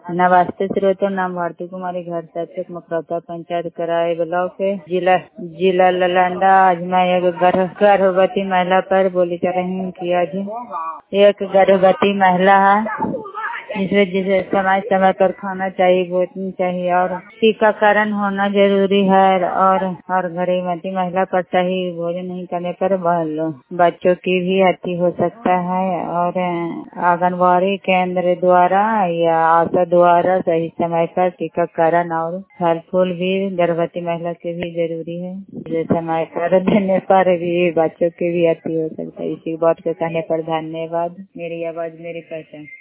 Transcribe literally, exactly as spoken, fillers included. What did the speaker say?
नमस्ते श्रोतो, नाम भारती कुमारी, घर सचक मकरौता, पंचायत कराए ब्लॉक है, जिला जिला नालंदा। आज मैं एक गर्भ गर्भवती महिला पर बोली जा रही हूँ कि आज एक गर्भवती महिला है जिसे जिसे समय समय पर खाना चाहिए, भोजन चाहिए और टीकाकरण होना जरूरी है। और और गर्भवती महिला पर सही भोजन नहीं करने पर बच्चों की भी हत्या हो सकता है। और आंगनबाड़ी केंद्र द्वारा या आशा द्वारा सही समय पर टीकाकरण और फल फूल भी गर्भवती महिला के भी जरूरी है। जैसे समय पर देने पर भी बच्चों की भी हत्या हो सकता है। इसी बात को कहने पर धन्यवाद। मेरी आवाज मेरी पहचान।